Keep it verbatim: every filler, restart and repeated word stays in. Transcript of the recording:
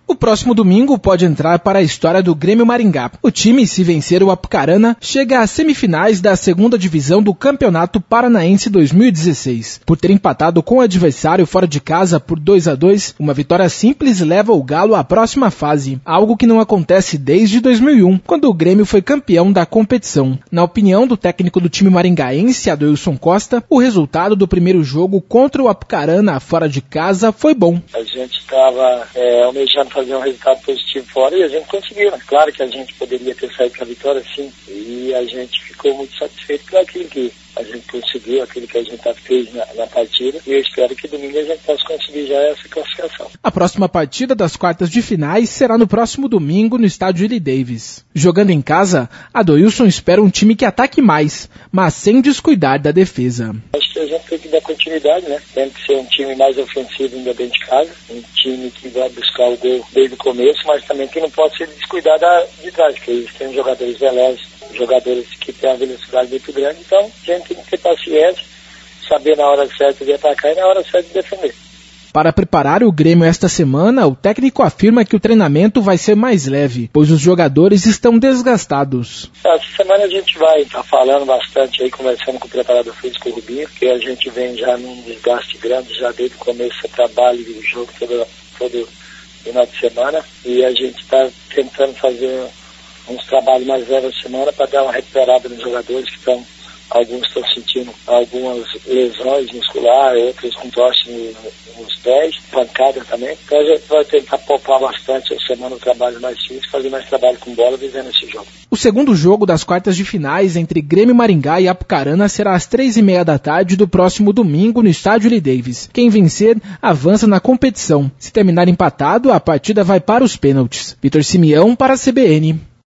O próximo domingo pode entrar para a história do Grêmio Maringá. O time, se vencer o Apucarana, chega às semifinais da segunda divisão do Campeonato Paranaense dois mil e dezesseis. Por ter empatado com o adversário fora de casa por dois a dois, uma vitória simples leva o Galo à próxima fase, algo que não acontece desde dois mil e um, quando o Grêmio foi campeão da competição. Na opinião do técnico do time maringaense, Adoilson Costa, o resultado do primeiro jogo contra o Apucarana fora de casa foi bom. A gente estava é, almejando fazer um resultado positivo fora e a gente conseguiu, né? Claro que a gente poderia ter saído com a vitória, sim, e a gente ficou muito satisfeito por aquilo que a gente conseguiu, aquilo que a gente fez na, na partida, e eu espero que domingo a gente possa conseguir já essa classificação. A próxima partida das quartas de finais será no próximo domingo no estádio Willie Davis. Jogando em casa, Adoilson espera um time que ataque mais, mas sem descuidar da defesa. Acho que a gente tem que dar continuidade, né? Tem que ser um time mais ofensivo ainda dentro de casa, um time que vai buscar o gol desde o começo, mas também que não pode ser descuidado de trás, porque eles têm jogadores velozes, jogadores que têm uma velocidade muito grande, então a gente tem que ter paciência, saber na hora certa de atacar e na hora certa de defender. Para preparar o Grêmio esta semana, o técnico afirma que o treinamento vai ser mais leve, pois os jogadores estão desgastados. Essa semana a gente vai estar tá falando bastante aí, conversando com o preparador físico, o Rubinho, porque a gente vem já num desgaste grande, já desde o começo do trabalho e do jogo todo, todo final de semana, e a gente está tentando fazer uns trabalhos mais leves na semana para dar uma recuperada nos jogadores que estão, alguns estão sentindo algumas lesões musculares, outros com torce nos pés, pancada também. Então a gente vai tentar poupar bastante a semana o trabalho mais difícil, fazer mais trabalho com bola visando esse jogo. O segundo jogo das quartas de finais entre Grêmio Maringá e Apucarana será às três e meia da tarde do próximo domingo no estádio Willie Davis. Quem vencer, avança na competição. Se terminar empatado, a partida vai para os pênaltis. Vitor Simeão para a C B N.